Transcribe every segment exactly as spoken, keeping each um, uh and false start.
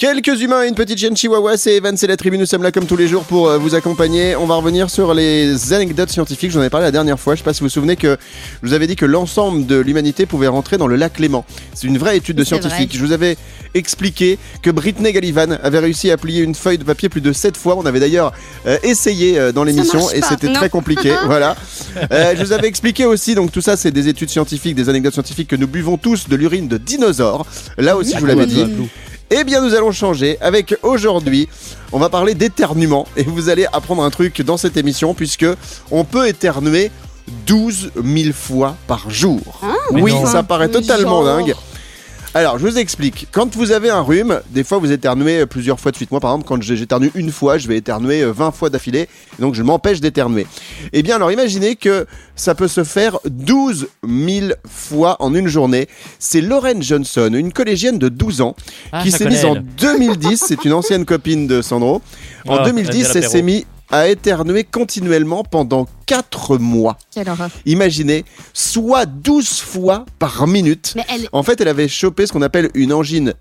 Quelques humains et une petite chienne chihuahua, c'est Evan, c'est la tribu, nous sommes là comme tous les jours pour euh, vous accompagner. On va revenir sur les anecdotes scientifiques, j'en ai parlé la dernière fois, je ne sais pas si vous vous souvenez que je vous avais dit que l'ensemble de l'humanité pouvait rentrer dans le lac Léman. C'est une vraie étude de scientifique. Je vous avais expliqué que Britney Gallivan avait réussi à plier une feuille de papier plus de sept fois. On avait d'ailleurs euh, essayé euh, dans l'émission et c'était non. très compliqué. Voilà. Euh, je vous avais expliqué aussi, donc tout ça c'est des études scientifiques, des anecdotes scientifiques, que nous buvons tous de l'urine de dinosaures. Là aussi, mmh, je vous l'avais dit. Eh bien, nous allons changer avec aujourd'hui, on va parler d'éternuement et vous allez apprendre un truc dans cette émission puisque on peut éternuer douze mille fois par jour. Ah, oui, non. Ça paraît totalement genre. dingue. Alors, je vous explique. Quand vous avez un rhume, des fois vous éternuez plusieurs fois de suite. Moi, par exemple, quand j'éternue une fois, je vais éternuer vingt fois d'affilée. Donc, je m'empêche d'éternuer. Eh bien, alors, imaginez que ça peut se faire douze mille fois en une journée. C'est Lauren Johnson, une collégienne de douze ans, ah, qui s'est mise en deux mille dix. C'est une ancienne copine de Sandro. En oh, deux mille dix, elle s'est mise à éternuer continuellement pendant quatre mois. Quelle horreur. Imaginez, soit douze fois par minute. Mais elle... En fait, elle avait chopé ce qu'on appelle une angine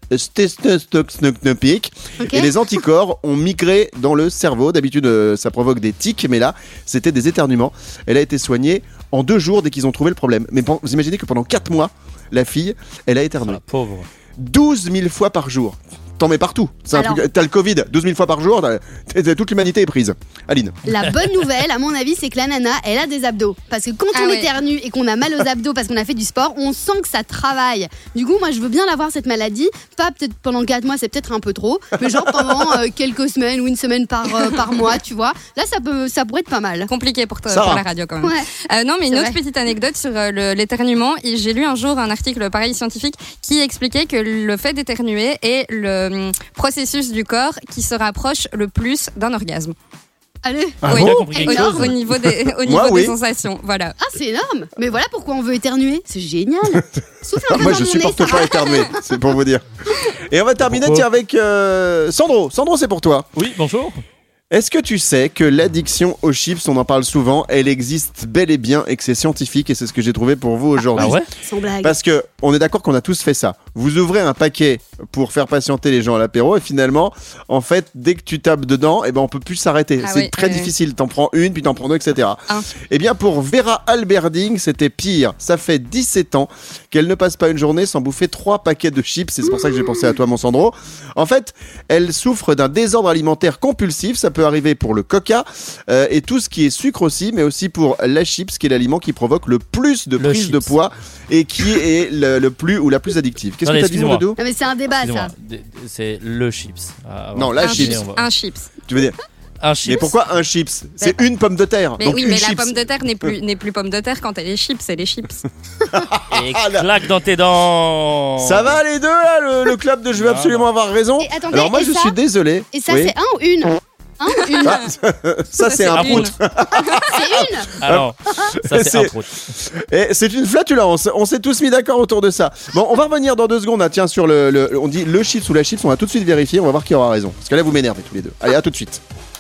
sténostoxnopique. Okay. Et les anticorps ont migré dans le cerveau. D'habitude, euh, ça provoque des tics, mais là, c'était des éternuements. Elle a été soignée en deux jours dès qu'ils ont trouvé le problème. Mais bon, vous imaginez que pendant quatre mois, la fille, elle a éternué. Ah, pauvre. douze mille fois par jour. T'en mets partout. C'est Alors, un truc, t'as le Covid douze mille fois par jour, t'as, t'as, toute l'humanité est prise. Aline. La bonne nouvelle, à mon avis, c'est que la nana, elle a des abdos. Parce que quand ah on ouais. éternue et qu'on a mal aux abdos parce qu'on a fait du sport, on sent que ça travaille. Du coup, moi, je veux bien l'avoir cette maladie. Pas peut-être pendant quatre mois, c'est peut-être un peu trop. Mais genre pendant euh, quelques semaines ou une semaine par, euh, par mois, tu vois. Là, ça, peut, ça pourrait être pas mal. Compliqué pour, toi, pour la radio quand même. Ouais. Euh, non, mais une c'est autre vrai. petite anecdote sur euh, le, l'éternuement. Et j'ai lu un jour un article pareil scientifique qui expliquait que le fait d'éternuer est le euh, processus du corps qui se rapproche le plus d'un orgasme. Allez, ah oui, bon au, au niveau des, au niveau Moi, des oui. sensations, voilà. Ah, c'est énorme. Mais voilà pourquoi on veut éternuer. C'est génial. Souffle un peu Moi, dans je mon supporte nez, pas éternuer. C'est pour vous dire. Et on va terminer tiens, avec euh, Sandro. Sandro, c'est pour toi. Oui, bonjour. Est-ce que tu sais que l'addiction aux chips, on en parle souvent, elle existe bel et bien et que c'est scientifique et c'est ce que j'ai trouvé pour vous aujourd'hui. Ah ouais ? Sans blague. Parce que on est d'accord qu'on a tous fait ça. Vous ouvrez un paquet pour faire patienter les gens à l'apéro et finalement, en fait, dès que tu tapes dedans, eh ben on peut plus s'arrêter. Ah c'est oui, très oui, difficile. Oui. T'en prends une, puis t'en prends deux, et cetera. Ah. Eh bien, pour Vera Alberding, c'était pire. Ça fait dix-sept ans qu'elle ne passe pas une journée sans bouffer trois paquets de chips. C'est pour ça que j'ai pensé à toi, mon Sandro. En fait, elle souffre d'un désordre alimentaire compulsif. Ça peut arriver pour le coca euh, et tout ce qui est sucre aussi, mais aussi pour la chips, qui est l'aliment qui provoque le plus de le prise chips. de poids et qui est le, le plus ou la plus addictive. Qu'est-ce non, que t'as dit, mon Doudou ? Non, mais c'est un débat, ça. C'est le chips. Ah, non, la un chips. chips. Un chips. Tu veux dire ? Un chips. Mais pourquoi un chips ? C'est bah, une pomme de terre. Mais donc oui, une mais chips. la pomme de terre n'est plus, n'est plus pomme de terre quand elle est chips, elle est chips. Et claque dans tes dents. Ça va les deux là, le, le club de je veux ah, absolument non. avoir raison. Et attendez, Alors moi je ça, suis désolé. Et ça oui. c'est un ou une ? Un ou une ? Ah, ça, ça, ça c'est, c'est un prout. C'est une. Alors, ça c'est, c'est un prout. Et c'est une flatulence. On s'est tous mis d'accord autour de ça. Bon, on va revenir dans deux secondes. Ah, tiens, sur le, le, on dit le chips ou la chips. On va tout de suite vérifier. On va voir qui aura raison. Parce que là, vous m'énervez tous les deux. Allez, à tout de suite.